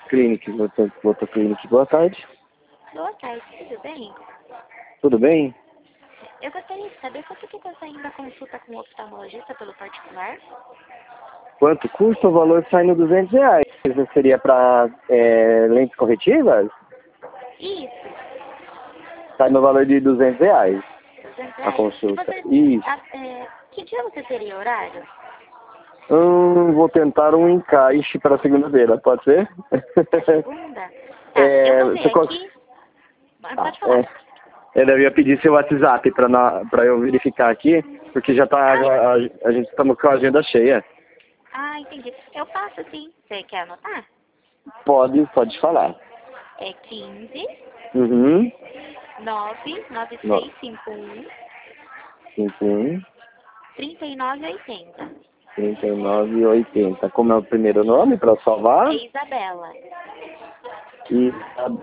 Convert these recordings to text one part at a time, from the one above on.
Clinic, Voto Clinic, boa tarde. Boa tarde, tudo bem? Tudo bem? Eu gostaria de saber quanto que está saindo a consulta com o oftalmologista pelo particular? Quanto custa o valor saindo R$200? Isso seria para lentes corretivas? Isso, Sai no valor de R$200 R$200. a E consulta. você, Isso. que dia você teria horário? Vou tentar um encaixe para segunda-feira, pode ser? Segunda? Tá, eu vou ver Você aqui. Pode falar. Eu ia pedir seu WhatsApp para eu verificar aqui, porque já tá, a gente estamos com a agenda cheia. Ah, entendi. Eu passo sim. Você quer anotar? Pode falar. É 15 Uhum. 99651 51, 3980. 39,80. Como é o primeiro nome para salvar? É Isabela. E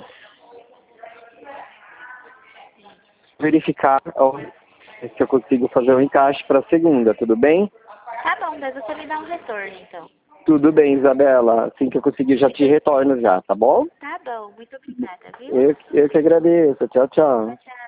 verificar se eu consigo fazer um encaixe para segunda, tudo bem? Tá bom, mas você me dá um retorno então. Tudo bem, Isabela. Assim que eu conseguir, já te retorno já, tá bom? Tá bom, muito obrigada, viu? Eu que agradeço. Tchau, tchau. Tchau, tchau.